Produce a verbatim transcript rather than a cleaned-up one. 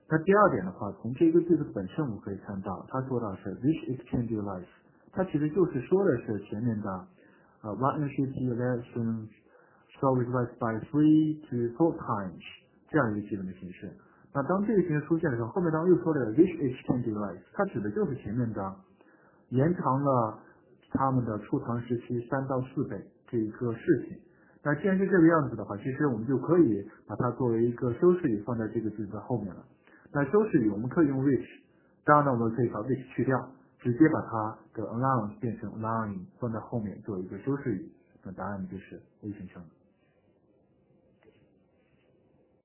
那第二点的话，从这个句子本身我们可以看到，它说到是 which exchange you like， 它其实就是说的是前面的呃 one entity lessons shall request by three to four times 这样一个基本的形式。那当这个形式出现的时候，后面当又说的 which exchange you like， 它指的就是前面的延长了他们的储藏时期三到四倍这一个事情。那既然是这个样子的话，其实我们就可以把它作为一个修饰语放在这个句子后面了。那修饰语我们可以用 which， 当然呢我们可以把 which 去掉，直接把它的 allowance 变成 allowing 放在后面做一个修饰语。那答案就是 A 选项。